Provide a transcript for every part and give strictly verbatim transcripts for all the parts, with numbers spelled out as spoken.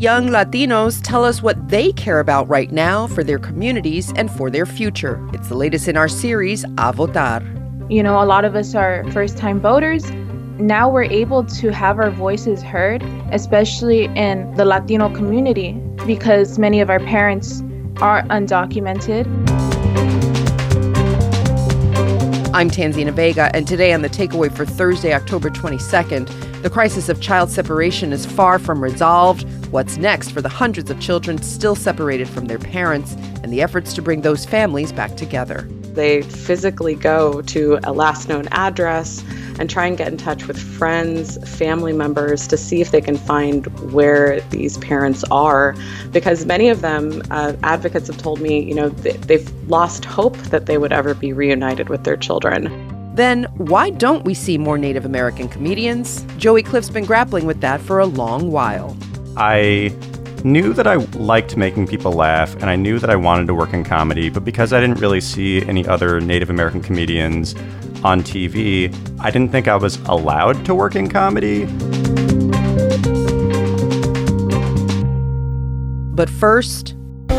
Young Latinos tell us what they care about right now for their communities and for their future. It's the latest in our series, A Votar. You know, a lot of us are first-time voters. Now we're able to have our voices heard, especially in the Latino community, because many of our parents are undocumented. I'm Tanzina Vega, and today on The Takeaway for Thursday, October twenty-second, the crisis of child separation is far from resolved. What's next for the hundreds of children still separated from their parents, and the efforts to bring those families back together? They physically go to a last known address and try and get in touch with friends, family members to see if they can find where these parents are. Because many of them, uh, advocates have told me, you know, they, they've lost hope that they would ever be reunited with their children. Then why don't we see more Native American comedians? Joey Cliff's been grappling with that for a long while. I knew that I liked making people laugh, and I knew that I wanted to work in comedy, but because I didn't really see any other Native American comedians on T V, I didn't think I was allowed to work in comedy. But first,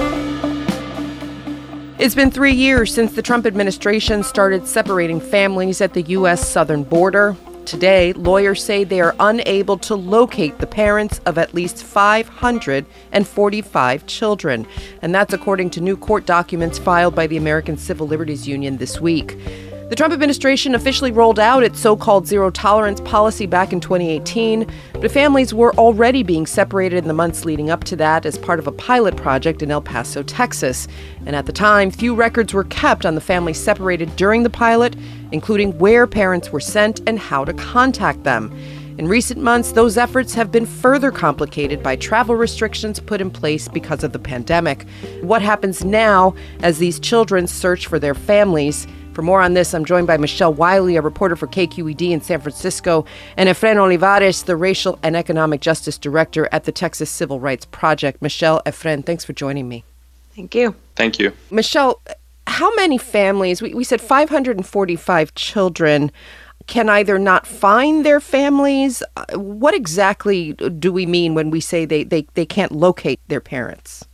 it's been three years since the Trump administration started separating families at the U S southern border. Today, lawyers say they are unable to locate the parents of at least five hundred forty-five children. And that's according to new court documents filed by the American Civil Liberties Union this week. The Trump administration officially rolled out its so-called zero-tolerance policy back in twenty eighteen, but families were already being separated in the months leading up to that as part of a pilot project in El Paso, Texas. And at the time, few records were kept on the families separated during the pilot, including where parents were sent and how to contact them. In recent months, those efforts have been further complicated by travel restrictions put in place because of the pandemic. What happens now as these children search for their families? For more on this, I'm joined by Michelle Wiley, a reporter for K Q E D in San Francisco, and Efren Olivares, the Racial and Economic Justice Director at the Texas Civil Rights Project. Michelle, Efren, thanks for joining me. Thank you. Thank you. Michelle, how many families, we, we said five hundred forty-five children, can either not find their families? What exactly do we mean when we say they, they, they can't locate their parents?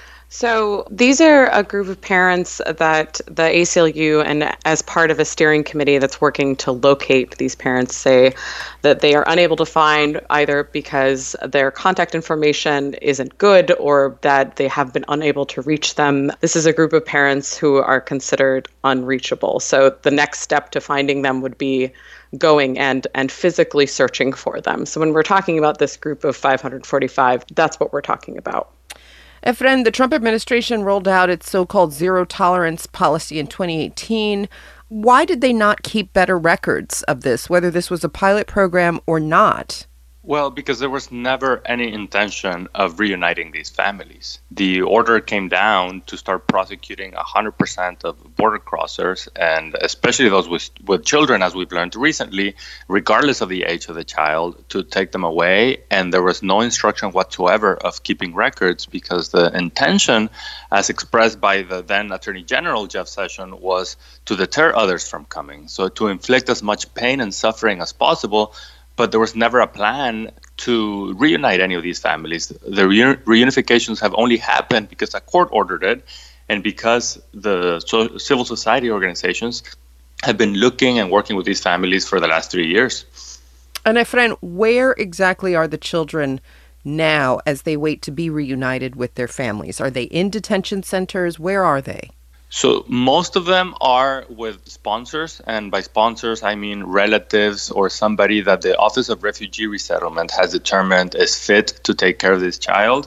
So these are a group of parents that the A C L U, and as part of a steering committee that's working to locate these parents, say that they are unable to find either because their contact information isn't good or that they have been unable to reach them. This is a group of parents who are considered unreachable. So the next step to finding them would be going and and physically searching for them. So when we're talking about this group of five hundred forty-five, that's what we're talking about. Efren, the Trump administration rolled out its so-called zero-tolerance policy in twenty eighteen. Why did they not keep better records of this, whether this was a pilot program or not? Well, because there was never any intention of reuniting these families. The order came down to start prosecuting one hundred percent of border crossers, and especially those with, with children, as we've learned recently, regardless of the age of the child, to take them away. And there was no instruction whatsoever of keeping records because the intention, as expressed by the then Attorney General, Jeff Sessions, was to deter others from coming. So to inflict as much pain and suffering as possible. But there was never a plan to reunite any of these families. The reu- reunifications have only happened because a court ordered it and because the so- civil society organizations have been looking and working with these families for the last three years. And Efren, where exactly are the children now as they wait to be reunited with their families? Are they in detention centers? Where are they? So most of them are with sponsors, and by sponsors, I mean relatives or somebody that the Office of Refugee Resettlement has determined is fit to take care of this child.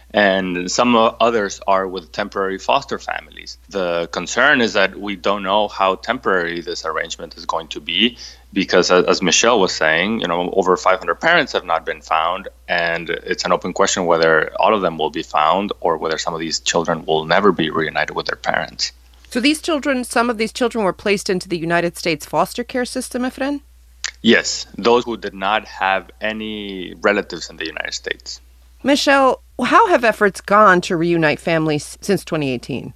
And some others are with temporary foster families. The concern is that we don't know how temporary this arrangement is going to be because, as Michelle was saying, you know, over five hundred parents have not been found, and it's an open question whether all of them will be found or whether some of these children will never be reunited with their parents. So these children, some of these children were placed into the United States foster care system, Efren? Yes, those who did not have any relatives in the United States. Michelle, how have efforts gone to reunite families since twenty eighteen?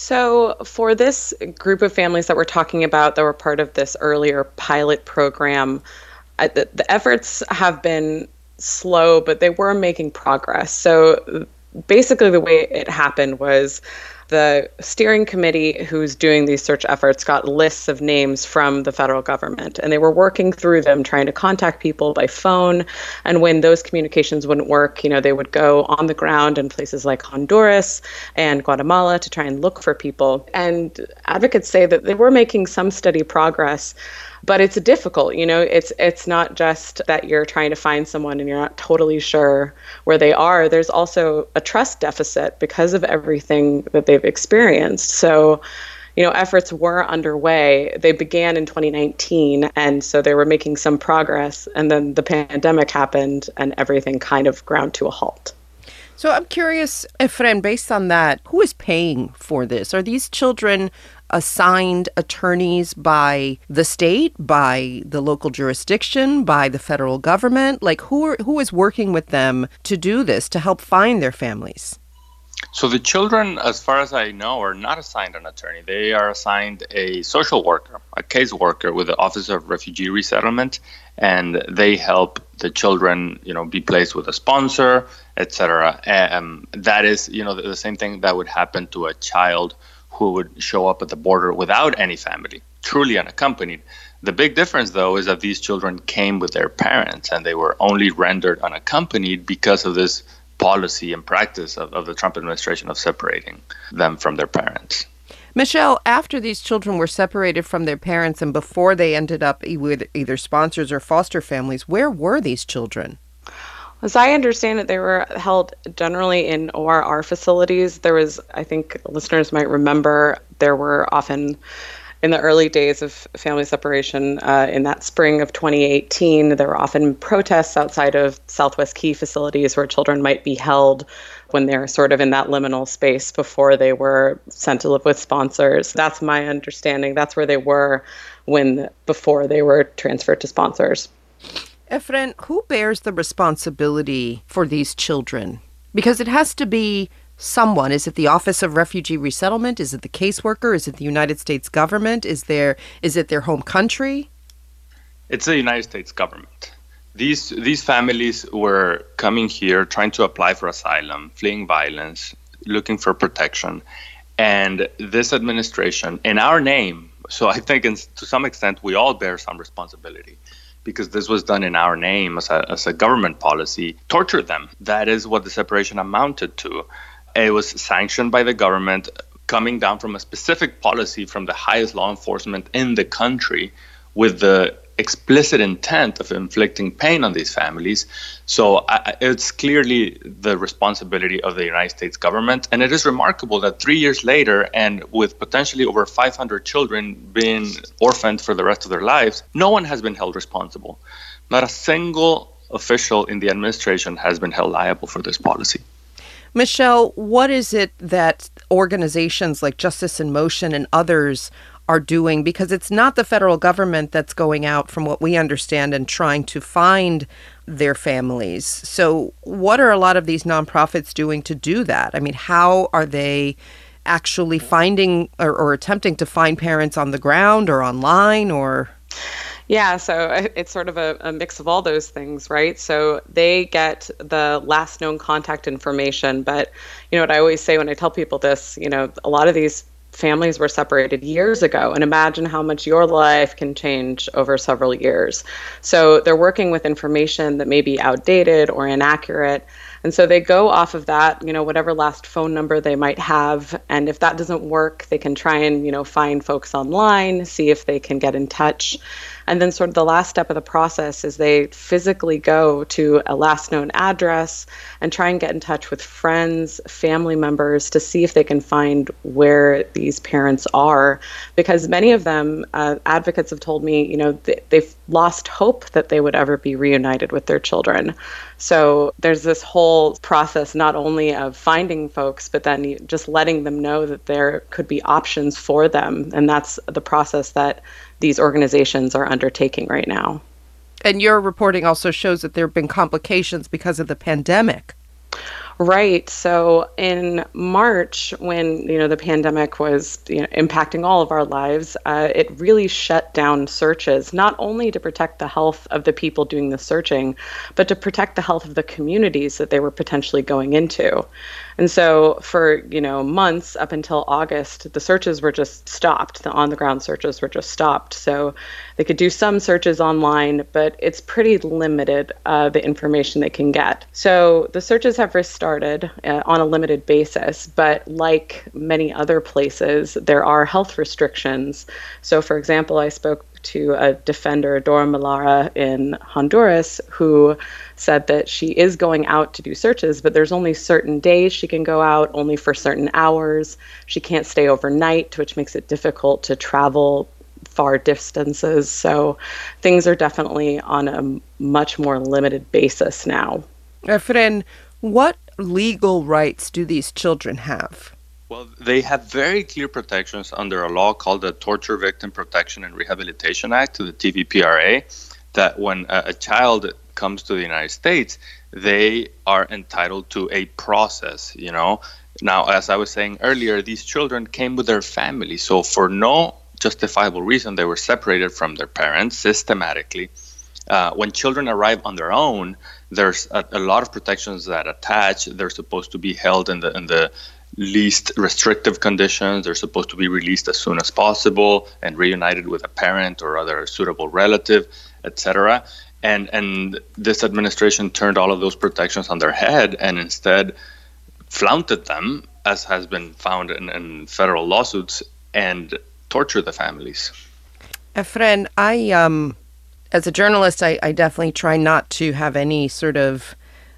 So for this group of families that we're talking about that were part of this earlier pilot program, uh, the, the efforts have been slow, but they were making progress. So basically the way it happened was the steering committee who's doing these search efforts got lists of names from the federal government, and they were working through them, trying to contact people by phone. And when those communications wouldn't work, you know, they would go on the ground in places like Honduras and Guatemala to try and look for people. And advocates say that they were making some steady progress. But it's difficult, you know, it's it's not just that you're trying to find someone and you're not totally sure where they are. There's also a trust deficit because of everything that they've experienced. So, you know, efforts were underway. They began in twenty nineteen, and so they were making some progress. And then the pandemic happened and everything kind of ground to a halt. So I'm curious, Efren, based on that, who is paying for this? Are these children assigned attorneys by the state, by the local jurisdiction, by the federal government? Like, who are, who is working with them to do this, to help find their families? So the children, as far as I know, are not assigned an attorney. They are assigned a social worker, a case worker with the Office of Refugee Resettlement, and they help the children, you know, be placed with a sponsor, et cetera. Um, that is, you know, the, the same thing that would happen to a child who would show up at the border without any family, truly unaccompanied. The big difference, though, is that these children came with their parents, and they were only rendered unaccompanied because of this policy and practice of, of the Trump administration of separating them from their parents. Michelle, after these children were separated from their parents and before they ended up with either sponsors or foster families, where were these children? As I understand it, they were held generally in O R R facilities. There was, I think listeners might remember, there were often in the early days of family separation, uh, in that spring of twenty eighteen, there were often protests outside of Southwest Key facilities where children might be held when they're sort of in that liminal space before they were sent to live with sponsors. That's my understanding. That's where they were when before they were transferred to sponsors. Efren, who bears the responsibility for these children? Because it has to be someone. Is it the Office of Refugee Resettlement? Is it the caseworker? Is it the United States government? Is there is it their home country? It's the United States government. These these families were coming here trying to apply for asylum, fleeing violence, looking for protection. And this administration, in our name, so I think in, to some extent we all bear some responsibility, because this was done in our name as a, as a government policy, tortured them. That is what the separation amounted to. It was sanctioned by the government, coming down from a specific policy from the highest law enforcement in the country, with the explicit intent of inflicting pain on these families. So I, it's clearly the responsibility of the United States government. And it is remarkable that three years later, and with potentially over five hundred children being orphaned for the rest of their lives, no one has been held responsible. Not a single official in the administration has been held liable for this policy. Michelle, what is it that organizations like Justice in Motion and others are doing? Because it's not the federal government that's going out, from what we understand, and trying to find their families. So what are a lot of these nonprofits doing to do that? I mean, how are they actually finding or, or attempting to find parents on the ground or online or... Yeah, so it's sort of a, a mix of all those things, right? So they get the last known contact information. But, you know, what I always say when I tell people this, you know, a lot of these families were separated years ago, and imagine how much your life can change over several years. So they're working with information that may be outdated or inaccurate. And so they go off of that, you know, whatever last phone number they might have. And if that doesn't work, they can try and, you know, find folks online, see if they can get in touch. And then sort of the last step of the process is they physically go to a last known address and try and get in touch with friends, family members to see if they can find where these parents are. Because many of them, uh, advocates have told me, you know, th- they've lost hope that they would ever be reunited with their children. So there's this whole process not only of finding folks, but then just letting them know that there could be options for them. And that's the process that these organizations are undertaking right now. And your reporting also shows that there have been complications because of the pandemic. Right. So in March, when you know the pandemic was you know, impacting all of our lives, uh, it really shut down searches, not only to protect the health of the people doing the searching, but to protect the health of the communities that they were potentially going into. And so for you know months up until August, the searches were just stopped. The on-the-ground searches were just stopped. So they could do some searches online, but it's pretty limited, uh, the information they can get. So the searches have restarted. Uh, on a limited basis, but like many other places, there are health restrictions. So, for example, I spoke to a defender, Dora Malara in Honduras, who said that she is going out to do searches, but there's only certain days she can go out, only for certain hours. She can't stay overnight, which makes it difficult to travel far distances. So things are definitely on a much more limited basis now. Efren, what legal rights do these children have? Well, they have very clear protections under a law called the Torture Victim Protection and Rehabilitation Act, the T V P R A, that when a, a child comes to the United States, they are entitled to a process, you know. Now, as I was saying earlier, these children came with their family, so for no justifiable reason, they were separated from their parents systematically. Uh, when children arrive on their own, there's a, a lot of protections that attach. They're supposed to be held in the in the least restrictive conditions. They're supposed to be released as soon as possible and reunited with a parent or other suitable relative, et cetera. And and this administration turned all of those protections on their head and instead flaunted them, as has been found in, in federal lawsuits, and tortured the families. Efren, I um. As a journalist, I, I definitely try not to have any sort of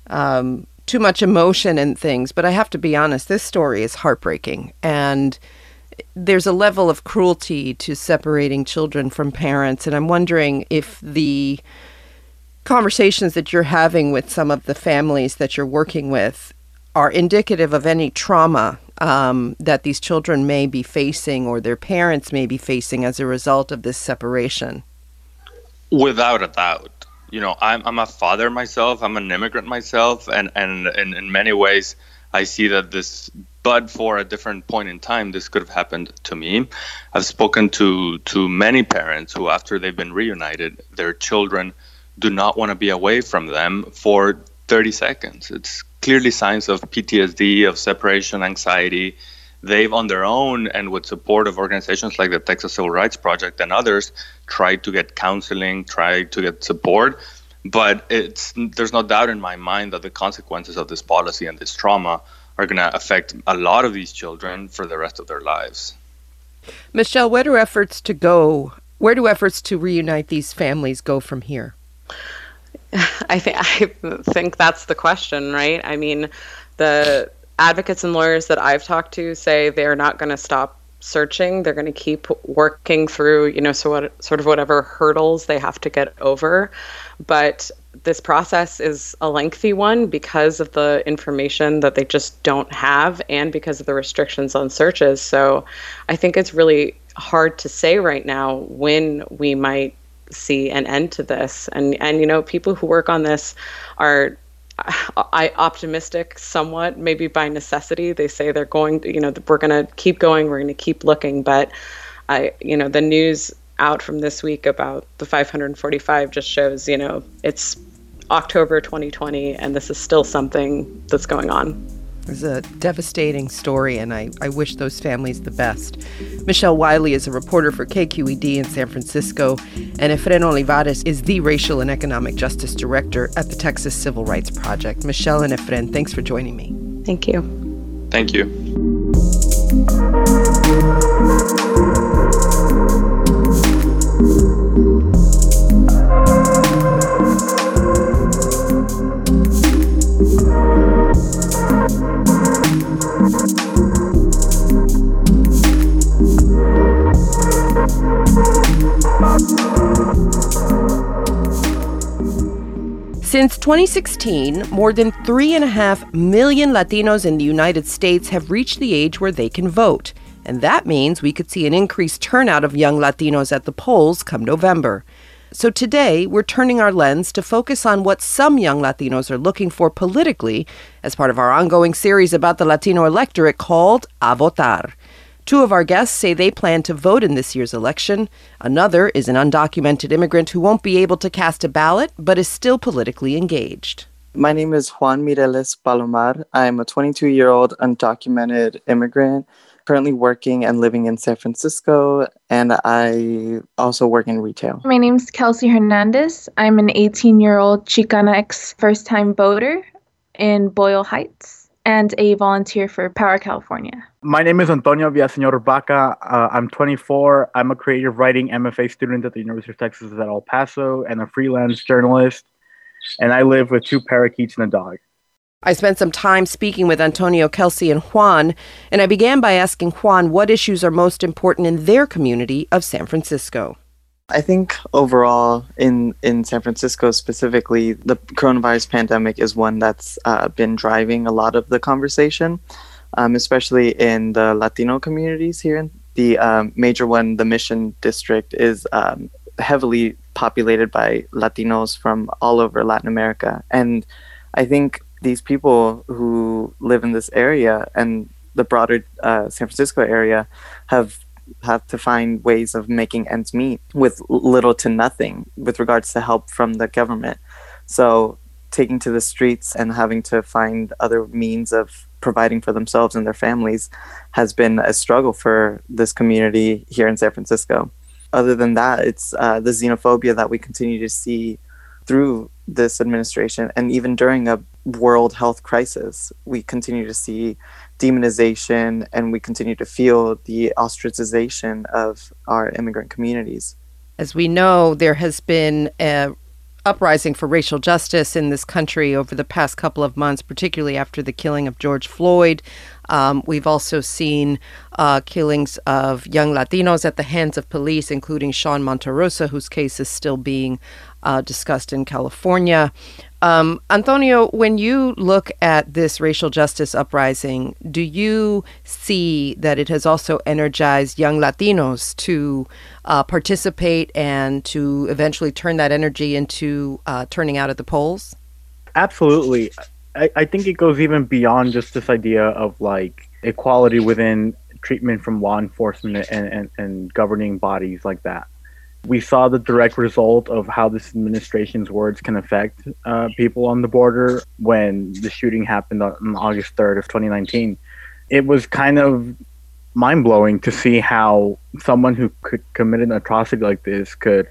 um, too much emotion in things. But I have to be honest, this story is heartbreaking. And there's a level of cruelty to separating children from parents. And I'm wondering if the conversations that you're having with some of the families that you're working with are indicative of any trauma um, that these children may be facing or their parents may be facing as a result of this separation. Without a doubt. You know, I'm I'm a father myself. I'm an immigrant myself. And, and, and in many ways, I see that this, but for a different point in time, this could have happened to me. I've spoken to, to many parents who, after they've been reunited, their children do not want to be away from them for thirty seconds. It's clearly signs of P T S D, of separation anxiety. They've, on their own and with support of organizations like the Texas Civil Rights Project and others, tried to get counseling, tried to get support. But it's there's no doubt in my mind that the consequences of this policy and this trauma are going to affect a lot of these children for the rest of their lives. Michelle, where do efforts to go, where do efforts to reunite these families go from here? I think I think that's the question, right? I mean, the advocates and lawyers that I've talked to say they're not going to stop searching. They're going to keep working through, you know, so what, sort of whatever hurdles they have to get over. But this process is a lengthy one because of the information that they just don't have and because of the restrictions on searches. So I think it's really hard to say right now when we might see an end to this. And, and you know, people who work on this are I optimistic somewhat, maybe by necessity. They say they're going to, you know, we're going to keep going, we're going to keep looking. But I, you know, the news out from this week about the five hundred forty-five just shows, you know, it's October twenty twenty and this is still something that's going on. It's a devastating story, and I, I wish those families the best. Michelle Wiley is a reporter for K Q E D in San Francisco, and Efren Olivares is the Racial and Economic Justice Director at the Texas Civil Rights Project. Michelle and Efren, thanks for joining me. Thank you. Thank you. Since twenty sixteen, more than three and a half million Latinos in the United States have reached the age where they can vote. And that means we could see an increased turnout of young Latinos at the polls come November. So today, we're turning our lens to focus on what some young Latinos are looking for politically as part of our ongoing series about the Latino electorate called A Votar. Two of our guests say they plan to vote in this year's election. Another is an undocumented immigrant who won't be able to cast a ballot, but is still politically engaged. My name is Juan Mireles Palomar. I'm a twenty-two-year-old undocumented immigrant, currently working and living in San Francisco, and I also work in retail. My name's Kelsey Hernandez. I'm an eighteen-year-old Chicanx first-time voter in Boyle Heights and a volunteer for Power California. My name is Antonio Villaseñor Baca. Uh, I'm twenty-four. I'm a creative writing M F A student at the University of Texas at El Paso and a freelance journalist. And I live with two parakeets and a dog. I spent some time speaking with Antonio, Kelsey, and Juan, and I began by asking Juan what issues are most important in their community of San Francisco. I think overall in, in San Francisco specifically, the coronavirus pandemic is one that's uh, been driving a lot of the conversation, um, especially in the Latino communities here. The um, major one, the Mission District, is um, heavily populated by Latinos from all over Latin America. And I think these people who live in this area and the broader uh, San Francisco area have have to find ways of making ends meet with little to nothing with regards to help from the government. So taking to the streets and having to find other means of providing for themselves and their families has been a struggle for this community here in San Francisco. Other than that, it's uh, the xenophobia that we continue to see through this administration, and even during a world health crisis, we continue to see demonization and we continue to feel the ostracization of our immigrant communities. As we know, there has been a uprising for racial justice in this country over the past couple of months, particularly after the killing of George Floyd. Um, we've also seen uh, killings of young Latinos at the hands of police, including Sean Monterosa, whose case is still being uh, discussed in California. Um, Antonio, when you look at this racial justice uprising, do you see that it has also energized young Latinos to uh, participate and to eventually turn that energy into uh, turning out at the polls? Absolutely. I, I think it goes even beyond just this idea of like equality within treatment from law enforcement and, and, and governing bodies like that. We saw the direct result of how this administration's words can affect uh, people on the border when the shooting happened on August third of twenty nineteen. It was kind of mind-blowing to see how someone who could commit an atrocity like this could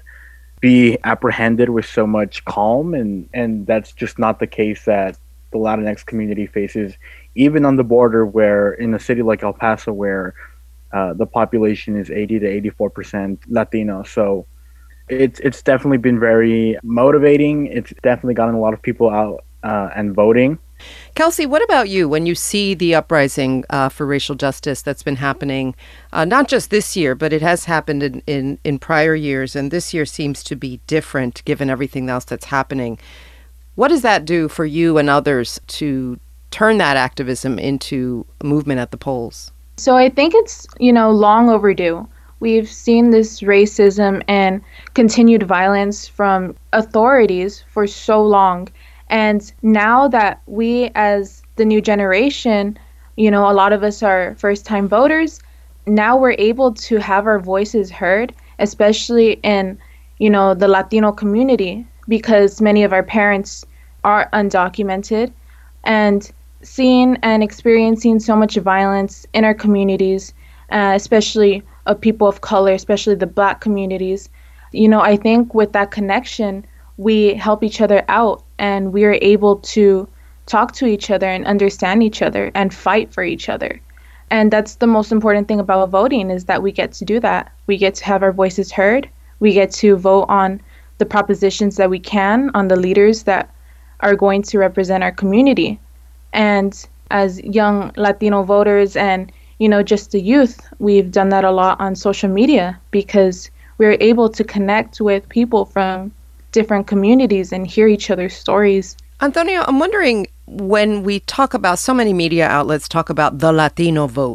be apprehended with so much calm, and, and that's just not the case that the Latinx community faces, even on the border, where in a city like El Paso, where Uh, the population is eighty to eighty-four percent Latino. So it's it's definitely been very motivating. It's definitely gotten a lot of people out uh, and voting. Kelsey, what about you when you see the uprising uh, for racial justice that's been happening, uh, not just this year, but it has happened in, in, in prior years, and this year seems to be different given everything else that's happening. What does that do for you and others to turn that activism into a movement at the polls? So I think it's, you know, long overdue. We've seen this racism and continued violence from authorities for so long. And now that we as the new generation, you know, a lot of us are first-time voters, now we're able to have our voices heard, especially in, you know, the Latino community, because many of our parents are undocumented. And seeing and experiencing so much violence in our communities, uh, especially of people of color, especially the Black communities, you know, I think with that connection, we help each other out and we are able to talk to each other and understand each other and fight for each other. And that's the most important thing about voting, is that we get to do that. We get to have our voices heard. We get to vote on the propositions that we can, on the leaders that are going to represent our community. And as young Latino voters and, you know, just the youth, we've done that a lot on social media because we're able to connect with people from different communities and hear each other's stories. Antonio, I'm wondering, when we talk about, so many media outlets talk about the Latino vote,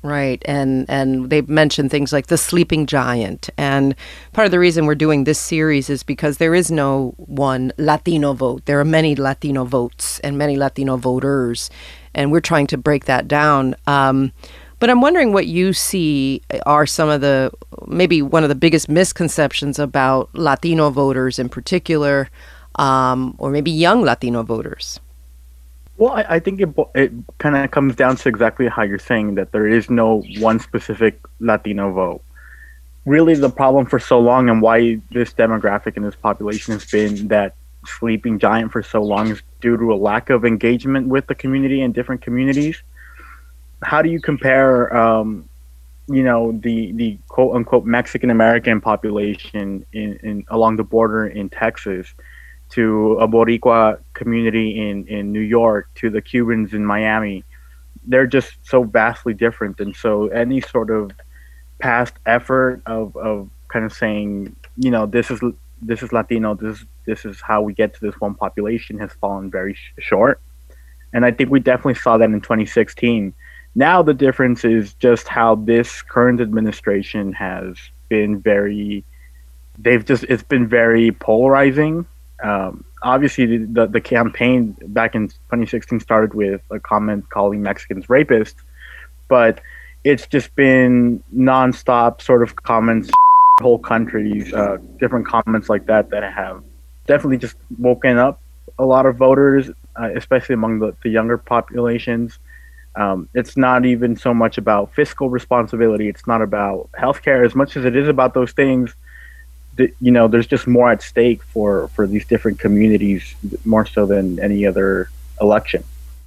Right. And and they've mentioned things like the sleeping giant. And part of the reason we're doing this series is because there is no one Latino vote. There are many Latino votes and many Latino voters. And we're trying to break that down. Um, but I'm wondering what you see are some of the, maybe one of the biggest misconceptions about Latino voters in particular, um, or maybe young Latino voters. Well, I, I think it it kind of comes down to exactly how you're saying, that there is no one specific Latino vote. Really, the problem for so long and why this demographic and this population has been that sleeping giant for so long is due to a lack of engagement with the community and different communities. How do you compare, um, you know, the, the quote unquote Mexican American population in, in along the border in Texas to a Boricua community in, in New York, to the Cubans in Miami? They're just so vastly different. And so any sort of past effort of, of kind of saying, you know, this is this is Latino, this is, this is how we get to this one population has fallen very sh- short. And I think we definitely saw that in twenty sixteen. Now the difference is just how this current administration has been very, they've just, it's been very polarizing. Um, obviously, the, the the campaign back in twenty sixteen started with a comment calling Mexicans rapists, but it's just been nonstop sort of comments, whole countries, uh, different comments like that that have definitely just woken up a lot of voters, uh, especially among the, the younger populations. Um, it's not even so much about fiscal responsibility. It's not about healthcare as much as it is about those things. You know, there's just more at stake for, for these different communities, more so than any other election.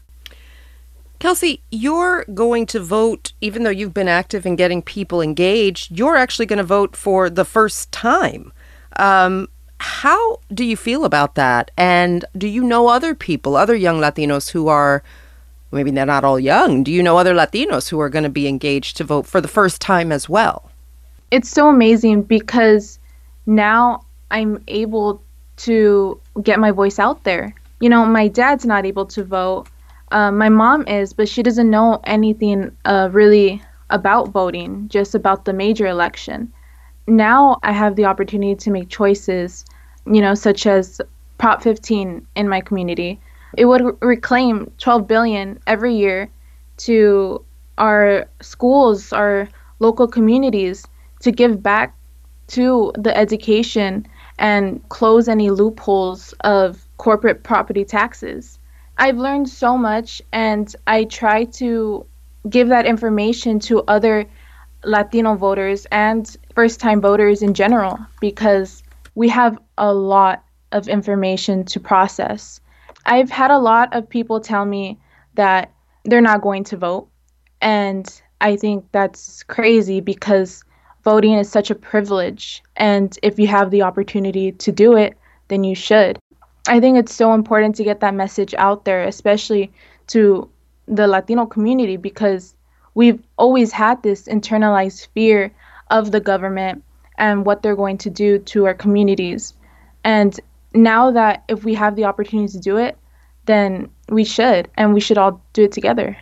Kelsey, you're going to vote, even though you've been active in getting people engaged, you're actually going to vote for the first time. Um, how do you feel about that? And do you know other people, other young Latinos who are, maybe they're not all young, do you know other Latinos who are going to be engaged to vote for the first time as well? It's so amazing because now I'm able to get my voice out there. You know, my dad's not able to vote. Uh, my mom is, but she doesn't know anything uh, really about voting, just about the major election. Now I have the opportunity to make choices, you know, such as Prop fifteen in my community. It would re- reclaim twelve billion dollars every year to our schools, our local communities, to give back to the education and close any loopholes of corporate property taxes. I've learned so much, and I try to give that information to other Latino voters and first-time voters in general, because we have a lot of information to process. I've had a lot of people tell me that they're not going to vote, and I think that's crazy because voting is such a privilege, and if you have the opportunity to do it, then you should. I think it's so important to get that message out there, especially to the Latino community, because we've always had this internalized fear of the government and what they're going to do to our communities. And now that if we have the opportunity to do it, then we should, and we should all do it together.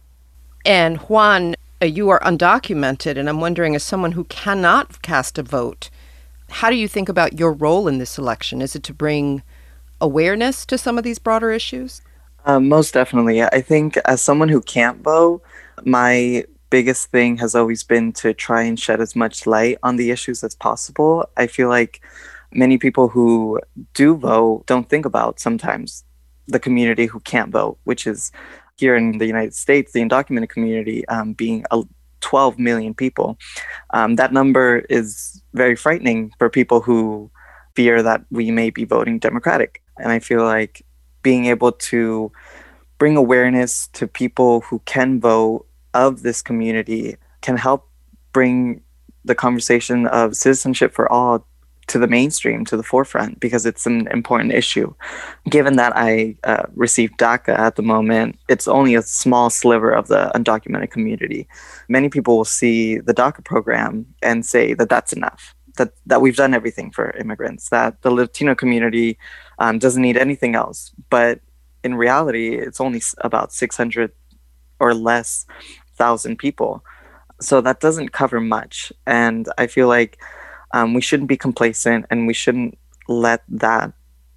And Juan, you are undocumented, and I'm wondering, as someone who cannot cast a vote, how do you think about your role in this election? Is it to bring awareness to some of these broader issues? Um, most definitely. I think as someone who can't vote, my biggest thing has always been to try and shed as much light on the issues as possible. I feel like many people who do vote don't think about sometimes the community who can't vote, which is here in the United States, the undocumented community um, being a twelve million people. Um, that number is very frightening for people who fear that we may be voting Democratic. And I feel like being able to bring awareness to people who can vote of this community can help bring the conversation of citizenship for all to the mainstream, to the forefront, because it's an important issue. Given that I uh, received DACA at the moment, it's only a small sliver of the undocumented community. Many people will see the DACA program and say that that's enough, that, that we've done everything for immigrants, that the Latino community um, doesn't need anything else. But in reality, it's only about six hundred or less thousand people. So that doesn't cover much. And I feel like um, we shouldn't be complacent and we shouldn't let that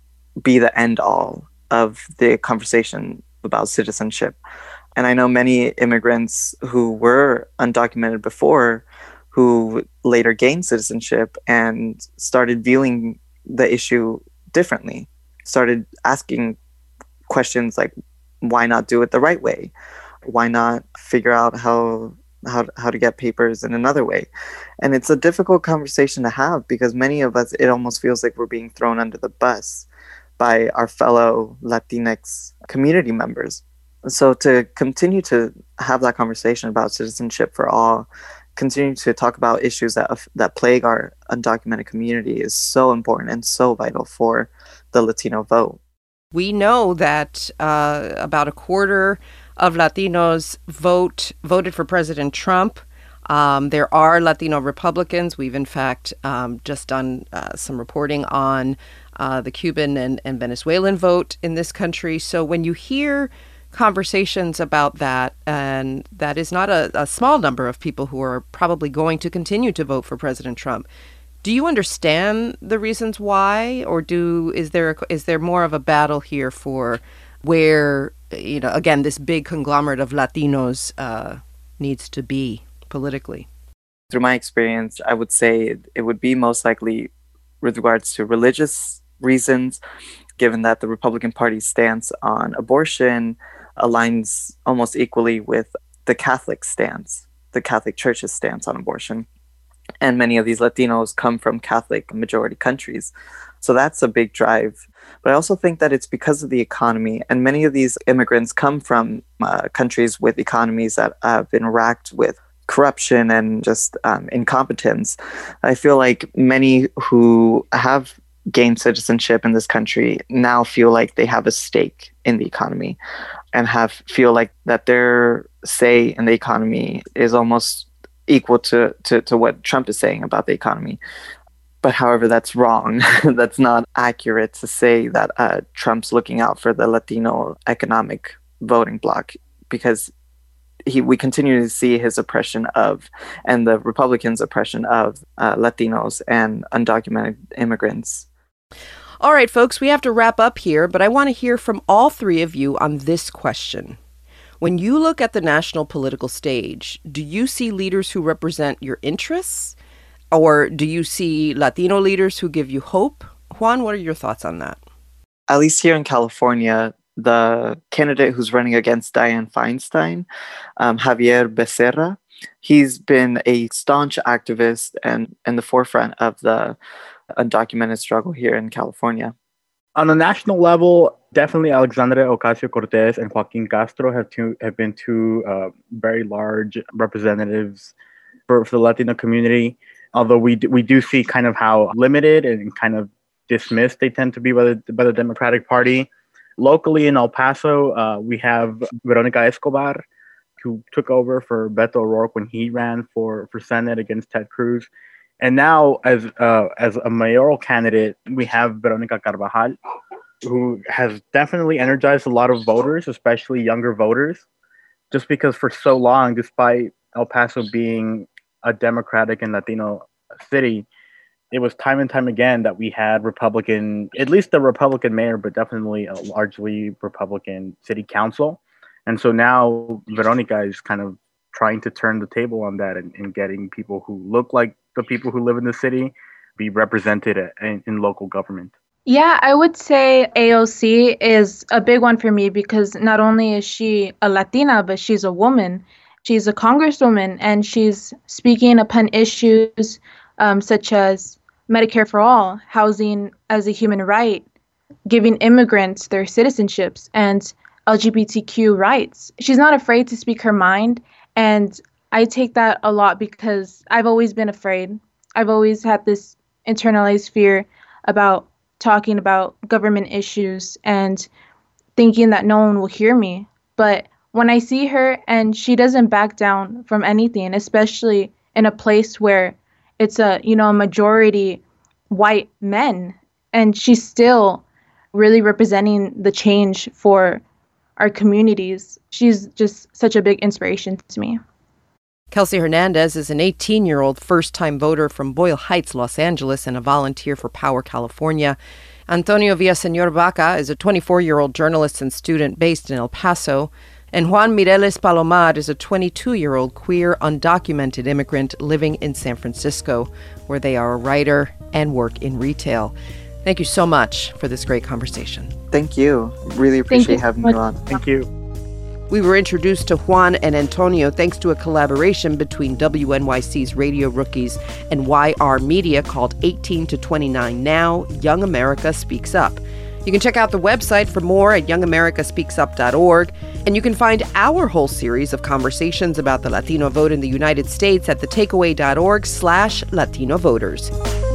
be the end all of the conversation about citizenship. And I know many immigrants who were undocumented before who later gained citizenship and started viewing the issue differently, started asking questions like, why not do it the right way? Why not figure out how how how to get papers in another way? And it's a difficult conversation to have because many of us, it almost feels like we're being thrown under the bus by our fellow Latinx community members. So to continue to have that conversation about citizenship for all, continue to talk about issues that that plague our undocumented community is so important and so vital for the Latino vote. We know that uh, about a quarter of Latinos vote voted for President Trump. Um, there are Latino Republicans. We've, in fact, um, just done uh, some reporting on uh, the Cuban and, and Venezuelan vote in this country. So when you hear conversations about that, and that is not a, a small number of people who are probably going to continue to vote for President Trump, do you understand the reasons why, or do is there a, is there more of a battle here for where, you know, again, this big conglomerate of Latinos uh, needs to be politically? Through my experience, I would say it would be most likely with regards to religious reasons, given that the Republican Party's stance on abortion aligns almost equally with the Catholic stance, the Catholic Church's stance on abortion. And many of these Latinos come from Catholic majority countries. So that's a big drive. But I also think that it's because of the economy. And many of these immigrants come from uh, countries with economies that have been racked with corruption and just um, incompetence. I feel like many who have gained citizenship in this country now feel like they have a stake in the economy and have feel like that their say in the economy is almost equal to, to, to what Trump is saying about the economy. But however, that's wrong. That's not accurate to say that uh, Trump's looking out for the Latino economic voting bloc, because he we continue to see his oppression of, and the Republicans' oppression of uh, Latinos and undocumented immigrants. All right, folks, we have to wrap up here, but I want to hear from all three of you on this question. When you look at the national political stage, do you see leaders who represent your interests? Or do you see Latino leaders who give you hope? Juan, what are your thoughts on that? At least here in California, the candidate who's running against Dianne Feinstein, um, Javier Becerra, he's been a staunch activist and in the forefront of the undocumented struggle here in California. On a national level, definitely Alexandria Ocasio-Cortez and Joaquin Castro have two have been two uh, very large representatives for, for the Latino community. Although we do, we do see kind of how limited and kind of dismissed they tend to be by the by the Democratic Party. Locally in El Paso, uh, we have Veronica Escobar, who took over for Beto O'Rourke when he ran for, for Senate against Ted Cruz. And now, as uh, as a mayoral candidate, we have Veronica Carvajal, who has definitely energized a lot of voters, especially younger voters, just because for so long, despite El Paso being a Democratic and Latino city, it was time and time again that we had Republican, at least a Republican mayor, but definitely a largely Republican city council. And so now Veronica is kind of trying to turn the table on that and, and getting people who look like the people who live in the city be represented in, in local government. Yeah, I would say A O C is a big one for me because not only is she a Latina, but she's a woman. She's a congresswoman, and she's speaking upon issues um, such as Medicare for all, housing as a human right, giving immigrants their citizenships, and L G B T Q rights. She's not afraid to speak her mind, and I take that a lot because I've always been afraid. I've always had this internalized fear about talking about government issues and thinking that no one will hear me. But when I see her and she doesn't back down from anything, especially in a place where it's a, you know, a majority white men, and she's still really representing the change for our communities, she's just such a big inspiration to me. Kelsey Hernandez is an eighteen-year-old first-time voter from Boyle Heights, Los Angeles, and a volunteer for Power California. Antonio Villaseñor Vaca is a twenty-four-year-old journalist and student based in El Paso. And Juan Mireles Palomar is a twenty-two-year-old queer, undocumented immigrant living in San Francisco, where they are a writer and work in retail. Thank you so much for this great conversation. Thank you. Really appreciate having you on. Thank you. We were introduced to Juan and Antonio thanks to a collaboration between W N Y C's Radio Rookies and Y R Media called eighteen to twenty-nine Now, Young America Speaks Up. You can check out the website for more at young america speaks up dot org, and you can find our whole series of conversations about the Latino vote in the United States at thetakeaway.org slash Latino voters.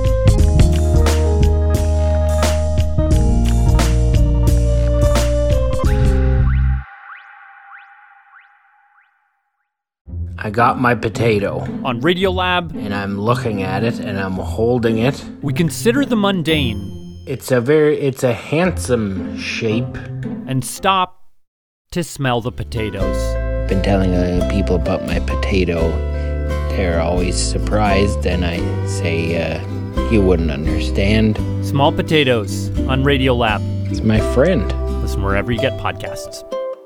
I got my potato. On Radiolab, and I'm looking at it and I'm holding it. We consider the mundane. It's a very, it's a handsome shape. And stop to smell the potatoes. Been telling uh, people about my potato. They're always surprised, and I say, uh, you wouldn't understand. Small Potatoes on Radiolab. It's my friend. Listen wherever you get podcasts.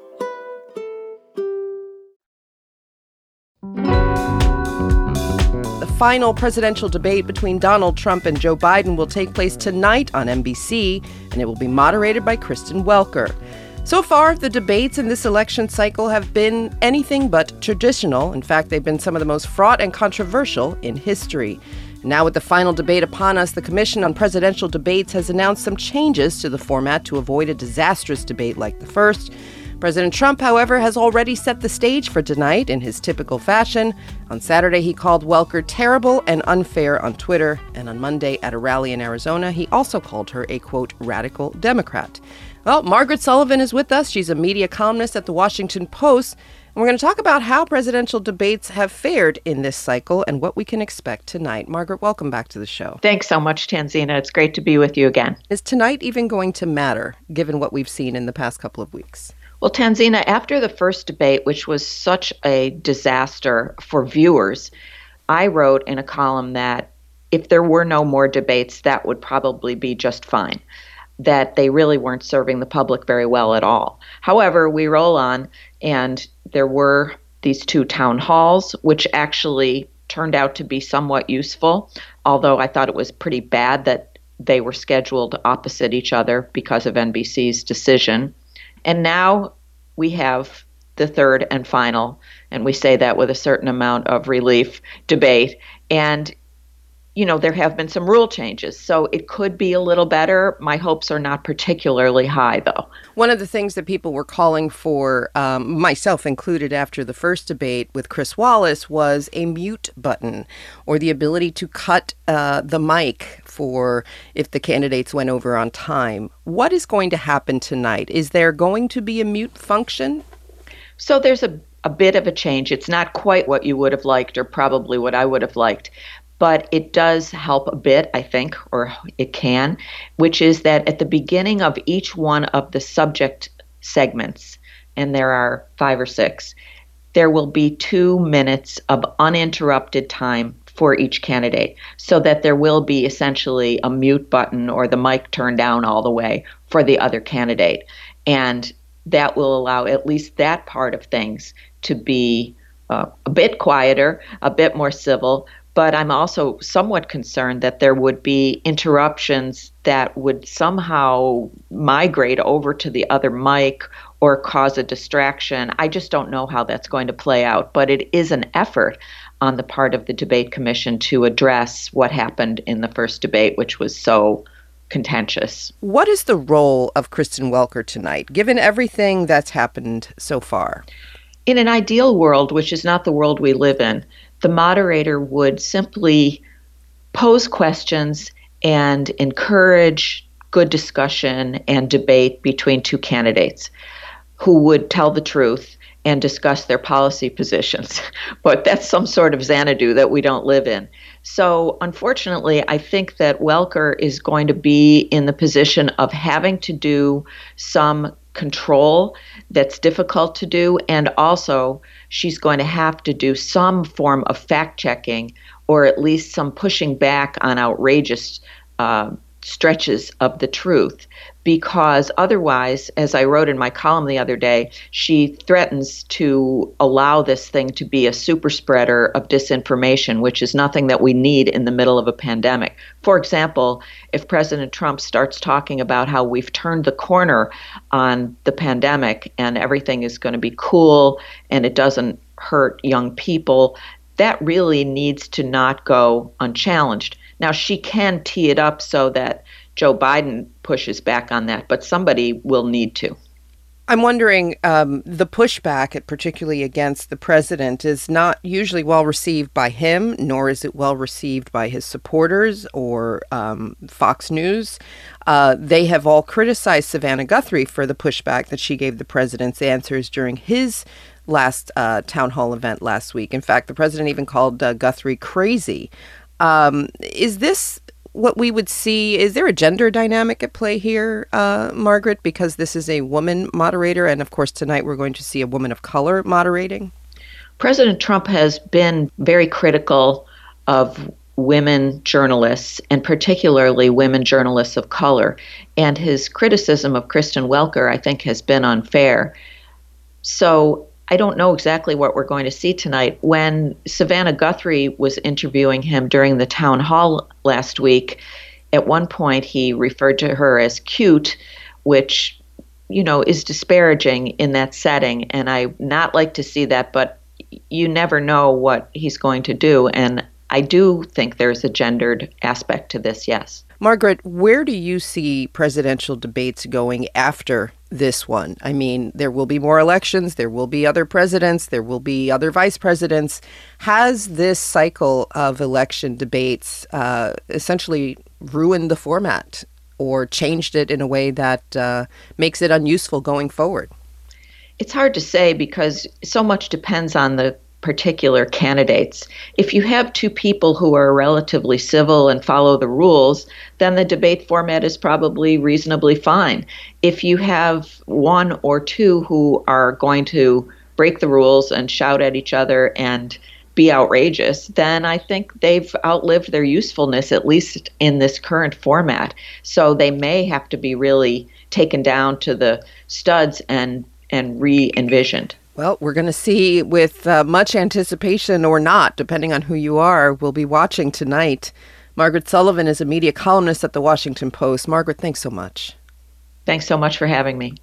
Final presidential debate between Donald Trump and Joe Biden will take place tonight on N B C, and it will be moderated by Kristen Welker. So far, the debates in this election cycle have been anything but traditional. In fact, they've been some of the most fraught and controversial in history. Now, with the final debate upon us, the Commission on Presidential Debates has announced some changes to the format to avoid a disastrous debate like the first. President Trump, however, has already set the stage for tonight in his typical fashion. On Saturday, he called Welker terrible and unfair on Twitter. And on Monday, at a rally in Arizona, he also called her a, quote, radical Democrat. Well, Margaret Sullivan is with us. She's a media columnist at The Washington Post. And we're going to talk about how presidential debates have fared in this cycle and what we can expect tonight. Margaret, welcome back to the show. Thanks so much, Tanzina. It's great to be with you again. Is tonight even going to matter, given what we've seen in the past couple of weeks? Well, Tanzina, after the first debate, which was such a disaster for viewers, I wrote in a column that if there were no more debates, that would probably be just fine, that they really weren't serving the public very well at all. However, we roll on, and there were these two town halls, which actually turned out to be somewhat useful, although I thought it was pretty bad that they were scheduled opposite each other because of N B C's decision. And now we have the third and final, and we say that with a certain amount of relief, debate. And, you know, there have been some rule changes, so it could be a little better. My hopes are not particularly high, though. One of the things that people were calling for, um, myself included after the first debate with Chris Wallace, was a mute button or the ability to cut uh, the mic for if the candidates went over on time. What is going to happen tonight? Is there going to be a mute function? So there's a, a bit of a change. It's not quite what you would have liked or probably what I would have liked. But it does help a bit, I think, or it can, which is that at the beginning of each one of the subject segments, and there are five or six, there will be two minutes of uninterrupted time for each candidate, so that there will be essentially a mute button or the mic turned down all the way for the other candidate. And that will allow at least that part of things to be uh, a bit quieter, a bit more civil. But I'm also somewhat concerned that there would be interruptions that would somehow migrate over to the other mic or cause a distraction. I just don't know how that's going to play out, but it is an effort on the part of the debate commission to address what happened in the first debate, which was so contentious. What is the role of Kristen Welker tonight, given everything that's happened so far? In an ideal world, which is not the world we live in, the moderator would simply pose questions and encourage good discussion and debate between two candidates who would tell the truth and discuss their policy positions. But that's some sort of Xanadu that we don't live in. So unfortunately, I think that Welker is going to be in the position of having to do some control that's difficult to do. And also, she's going to have to do some form of fact checking or at least some pushing back on outrageous uh, stretches of the truth, because otherwise, as I wrote in my column the other day, she threatens to allow this thing to be a super spreader of disinformation, which is nothing that we need in the middle of a pandemic. For example, if President Trump starts talking about how we've turned the corner on the pandemic and everything is going to be cool and it doesn't hurt young people, that really needs to not go unchallenged. Now, she can tee it up so that Joe Biden pushes back on that, but somebody will need to. I'm wondering, um, the pushback, particularly against the president, is not usually well received by him, nor is it well received by his supporters or um, Fox News. Uh, they have all criticized Savannah Guthrie for the pushback that she gave the president's answers during his last uh, town hall event last week. In fact, the president even called uh, Guthrie crazy. Um, is this what we would see? Is there a gender dynamic at play here, uh, Margaret, because this is a woman moderator? And of course, tonight we're going to see a woman of color moderating. President Trump has been very critical of women journalists, and particularly women journalists of color. And his criticism of Kristen Welker, I think, has been unfair. So I don't know exactly what we're going to see tonight. When Savannah Guthrie was interviewing him during the town hall last week, at one point he referred to her as cute, which, you know, is disparaging in that setting. And I not like to see that, but you never know what he's going to do. And I do think there's a gendered aspect to this, yes. Margaret, where do you see presidential debates going after this one? I mean, there will be more elections, there will be other presidents, there will be other vice presidents. Has this cycle of election debates uh, essentially ruined the format or changed it in a way that uh, makes it unuseful going forward? It's hard to say because so much depends on the particular candidates. If you have two people who are relatively civil and follow the rules, then the debate format is probably reasonably fine. If you have one or two who are going to break the rules and shout at each other and be outrageous, then I think they've outlived their usefulness, at least in this current format. So they may have to be really taken down to the studs and, and re-envisioned. Well, we're going to see with uh, much anticipation or not, depending on who you are. We'll be watching tonight. Margaret Sullivan is a media columnist at The Washington Post. Margaret, thanks so much. Thanks so much for having me.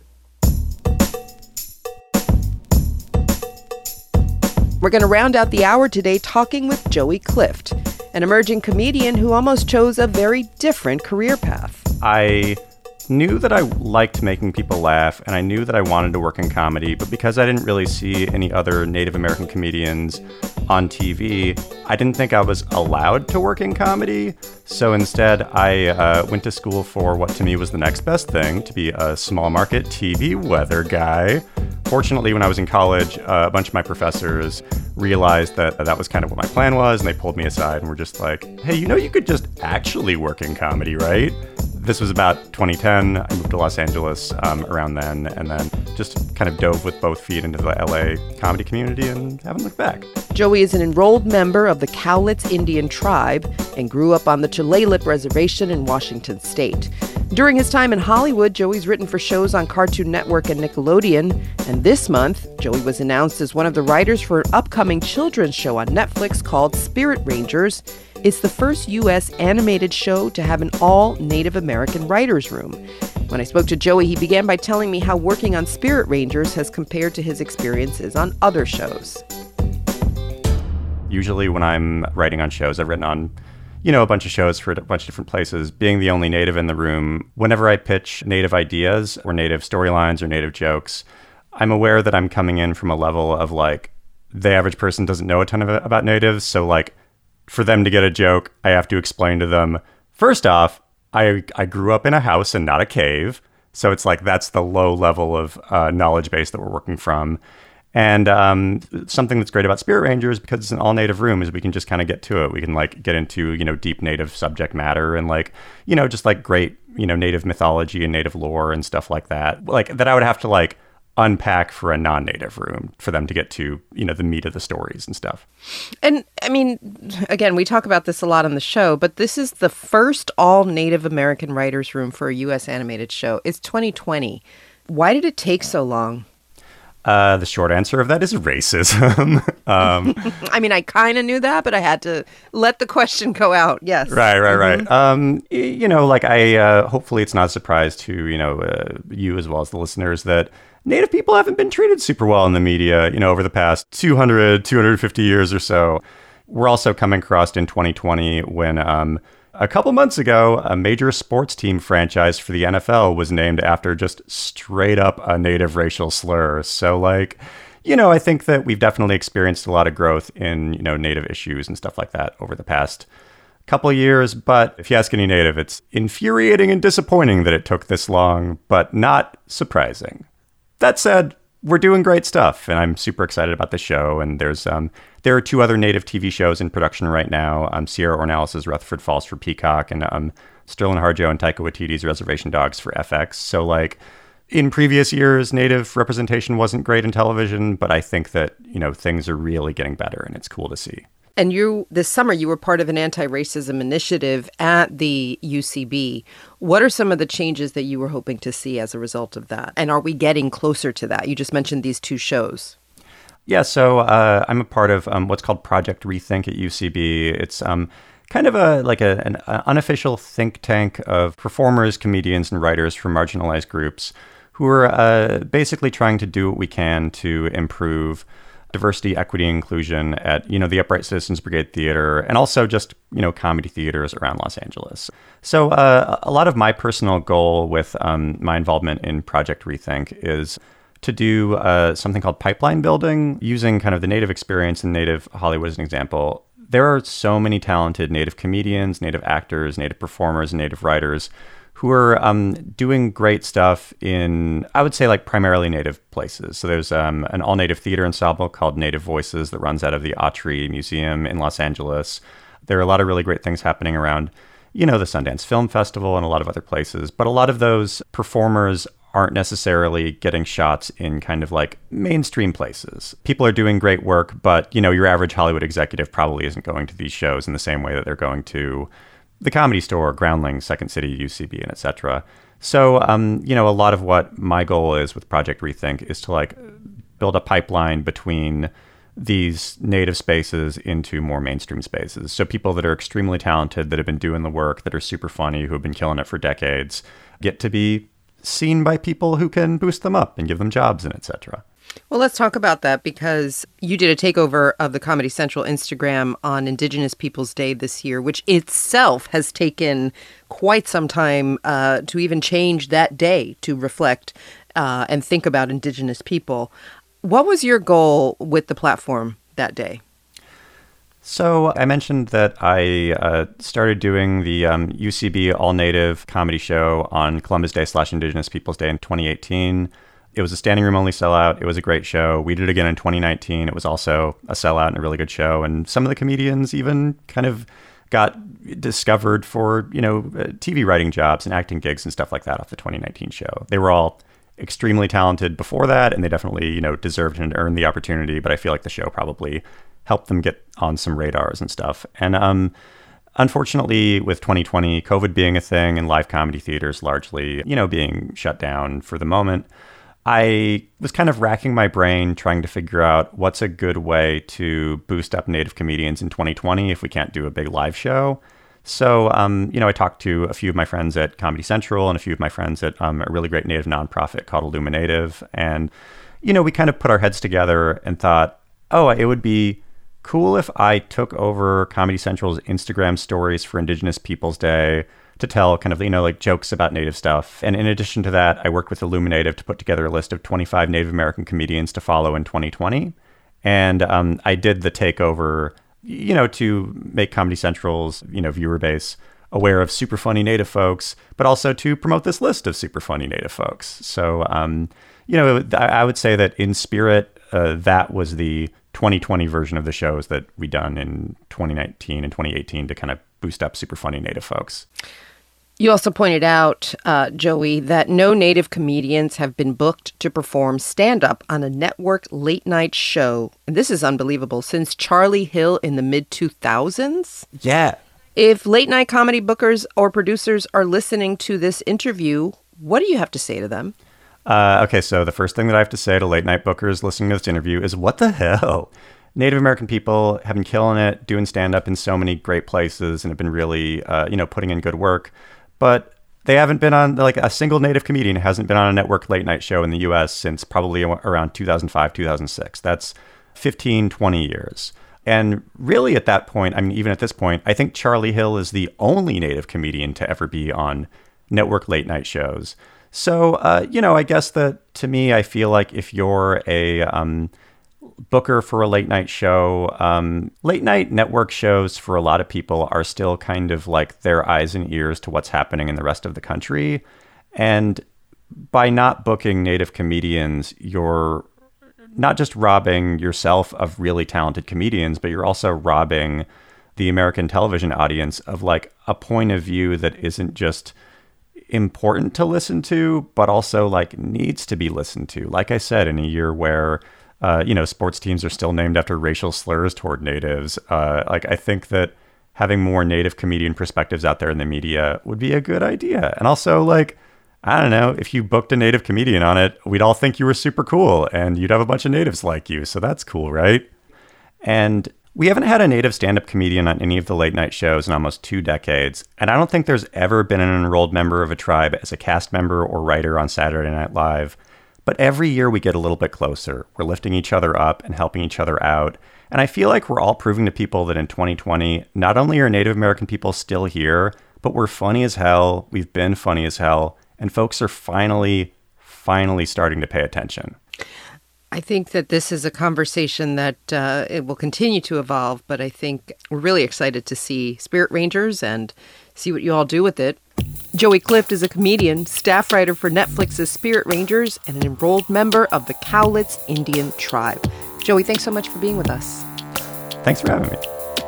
We're going to round out the hour today talking with Joey Clift, an emerging comedian who almost chose a very different career path. I knew that I liked making people laugh, and I knew that I wanted to work in comedy, but because I didn't really see any other Native American comedians on T V, I didn't think I was allowed to work in comedy. So instead, I uh, went to school for what to me was the next best thing, to be a small market T V weather guy. Fortunately, when I was in college, uh, a bunch of my professors realized that that was kind of what my plan was, and they pulled me aside and were just like, hey, you know, you could just actually work in comedy, right? This was about twenty ten. I moved to Los Angeles um, around then, and then just kind of dove with both feet into the L A comedy community and haven't looked back. Joey is an enrolled member of the Cowlitz Indian tribe and grew up on the Tulalip Reservation in Washington state. During his time in Hollywood, Joey's written for shows on Cartoon Network and Nickelodeon, and this month, Joey was announced as one of the writers for an upcoming children's show on Netflix called Spirit Rangers. It's the first U S animated show to have an all-Native American writer's room. When I spoke to Joey, he began by telling me how working on Spirit Rangers has compared to his experiences on other shows. Usually when I'm writing on shows, I've written on, you know, a bunch of shows for a bunch of different places. Being the only Native in the room, whenever I pitch Native ideas or Native storylines or Native jokes, I'm aware that I'm coming in from a level of, like, the average person doesn't know a ton of it about Natives, so, like, for them to get a joke, I have to explain to them, first off, I I grew up in a house and not a cave. So it's like that's the low level of uh, knowledge base that we're working from. And um, something that's great about Spirit Rangers, because it's an all-native room, is we can just kind of get to it. We can like get into, you know, deep native subject matter and like, you know, just like great, you know, native mythology and native lore and stuff like that. Like that I would have to like unpack for a non-native room for them to get to, you know, the meat of the stories and stuff. And I mean, again, we talk about this a lot on the show, but this is the first all Native American writers room for a U S animated show. It's twenty twenty. Why did it take so long? Uh, the short answer of that is racism. um, I mean, I kind of knew that, but I had to let the question go out. Yes. Right, right, Mm-hmm. right. Um, you know, like I, uh, hopefully it's not a surprise to, you know, uh, you as well as the listeners that Native people haven't been treated super well in the media, you know, over the past two hundred, two hundred fifty years or so. We're also coming across in twenty twenty when, um, a couple months ago, a major sports team franchise for the N F L was named after just straight up a native racial slur. So like, you know, I think that we've definitely experienced a lot of growth in, you know, native issues and stuff like that over the past couple of years. But if you ask any native, it's infuriating and disappointing that it took this long, but not surprising. That said, we're doing great stuff, and I'm super excited about the show. And there's um, there are two other native T V shows in production right now. Um, Sierra Ornelas' Rutherford Falls for Peacock, and um, Sterling Harjo and Taika Waititi's Reservation Dogs for F X. So, like, in previous years, native representation wasn't great in television, but I think that, you know, things are really getting better, and it's cool to see. And you, this summer, you were part of an anti-racism initiative at the U C B. What are some of the changes that you were hoping to see as a result of that? And are we getting closer to that? You just mentioned these two shows. Yeah, so uh, I'm a part of um, what's called Project Rethink at U C B. It's um, kind of a like a, an unofficial think tank of performers, comedians, and writers from marginalized groups who are uh, basically trying to do what we can to improve diversity, equity, and inclusion at, you know, the Upright Citizens Brigade Theater, and also just, you know, comedy theaters around Los Angeles. So uh, a lot of my personal goal with um, my involvement in Project Rethink is to do uh, something called pipeline building, using kind of the Native experience in Native Hollywood as an example. There are so many talented Native comedians, Native actors, Native performers, and Native writers who are um, doing great stuff in, I would say, like primarily Native places. So there's um, an all-Native theater ensemble called Native Voices that runs out of the Autry Museum in Los Angeles. There are a lot of really great things happening around, you know, the Sundance Film Festival and a lot of other places. But a lot of those performers aren't necessarily getting shots in kind of like mainstream places. People are doing great work, but, you know, your average Hollywood executive probably isn't going to these shows in the same way that they're going to the Comedy Store, Groundlings, Second City, U C B, and et cetera. So, um, you know, a lot of what my goal is with Project Rethink is to like build a pipeline between these native spaces into more mainstream spaces. So people that are extremely talented, that have been doing the work, that are super funny, who have been killing it for decades, get to be seen by people who can boost them up and give them jobs and et cetera. Well, let's talk about that, because you did a takeover of the Comedy Central Instagram on Indigenous Peoples Day this year, which itself has taken quite some time uh, to even change that day to reflect uh, and think about Indigenous people. What was your goal with the platform that day? So I mentioned that I uh, started doing the um, U C B All Native comedy show on Columbus Day slash Indigenous Peoples Day in twenty eighteen. It was a standing room only sellout. It was a great show. We did it again in twenty nineteen. It was also a sellout and a really good show. And some of the comedians even kind of got discovered for, you know, T V writing jobs and acting gigs and stuff like that off the twenty nineteen show. They were all extremely talented before that, and they definitely, you know, deserved and earned the opportunity. But I feel like the show probably helped them get on some radars and stuff. And um, unfortunately, with twenty twenty, COVID being a thing and live comedy theaters largely, you know, being shut down for the moment, I was kind of racking my brain trying to figure out what's a good way to boost up Native comedians in twenty twenty if we can't do a big live show. So, um, you know, I talked to a few of my friends at Comedy Central and a few of my friends at um, a really great Native nonprofit called Illuminative. And, you know, we kind of put our heads together and thought, oh, it would be cool if I took over Comedy Central's Instagram stories for Indigenous Peoples Day to tell kind of, you know, like jokes about Native stuff. And in addition to that, I worked with Illuminative to put together a list of twenty-five Native American comedians to follow in twenty twenty. And um, I did the takeover, you know, to make Comedy Central's, you know, viewer base aware of super funny Native folks, but also to promote this list of super funny Native folks. So, um, you know, I would say that in spirit, uh, that was the twenty twenty version of the shows that we done in twenty nineteen and twenty eighteen to kind of boost up super funny Native folks. You also pointed out, uh, Joey, that no Native comedians have been booked to perform stand-up on a network late-night show. And this is unbelievable. Since Charlie Hill in the mid two thousands? Yeah. If late-night comedy bookers or producers are listening to this interview, what do you have to say to them? Uh, okay, so the first thing that I have to say to late-night bookers listening to this interview is, what the hell? Native American people have been killing it, doing stand-up in so many great places and have been really, uh, you know, putting in good work. But they haven't been on, like, a single Native comedian hasn't been on a network late night show in the U S since probably around two thousand five, two thousand six. That's fifteen, twenty years. And really at that point, I mean, even at this point, I think Charlie Hill is the only Native comedian to ever be on network late night shows. So, uh, you know, I guess that to me, I feel like if you're a um, booker for a late night show, um, late night network shows for a lot of people are still kind of like their eyes and ears to what's happening in the rest of the country. And by not booking Native comedians, you're not just robbing yourself of really talented comedians, but you're also robbing the American television audience of like a point of view that isn't just important to listen to, but also like needs to be listened to. Like I said, in a year where Uh, you know, sports teams are still named after racial slurs toward natives. Uh, like, I think that having more Native comedian perspectives out there in the media would be a good idea. And also, like, I don't know, if you booked a Native comedian on it, we'd all think you were super cool and you'd have a bunch of natives like you. So that's cool, right? And we haven't had a Native stand-up comedian on any of the late night shows in almost two decades. And I don't think there's ever been an enrolled member of a tribe as a cast member or writer on Saturday Night Live. But every year we get a little bit closer. We're lifting each other up and helping each other out. And I feel like we're all proving to people that in twenty twenty, not only are Native American people still here, but we're funny as hell. We've been funny as hell. And folks are finally, finally starting to pay attention. I think that this is a conversation that uh, it will continue to evolve, but I think we're really excited to see Spirit Rangers and see what you all do with it. Joey Clift is a comedian, staff writer for Netflix's Spirit Rangers, and an enrolled member of the Cowlitz Indian tribe. Joey, thanks so much for being with us. Thanks for having me.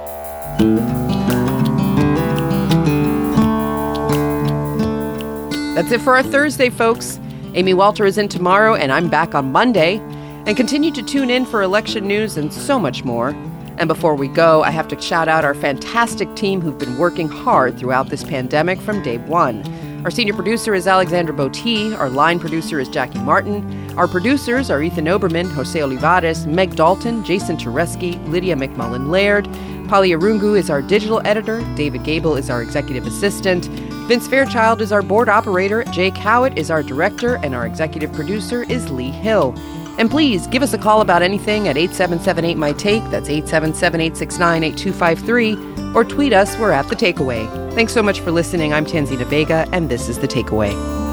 That's it for our Thursday, folks. Amy Walter is in tomorrow, and I'm back on Monday. And continue to tune in for election news and so much more. And before we go, I have to shout out our fantastic team who've been working hard throughout this pandemic from day one. Our senior producer is Alexandra Botti. Our line producer is Jackie Martin. Our producers are Ethan Oberman, Jose Olivares, Meg Dalton, Jason Tereski, Lydia McMullen-Laird. Polly Arungu is our digital editor. David Gable is our executive assistant. Vince Fairchild is our board operator. Jake Howitt is our director. And our executive producer is Lee Hill. And please give us a call about anything at eight seven seven eight, M Y T A K E. That's eight seven seven, eight six nine, eight two five three. Or tweet us. We're at The Takeaway. Thanks so much for listening. I'm Tanzina Vega, and this is The Takeaway.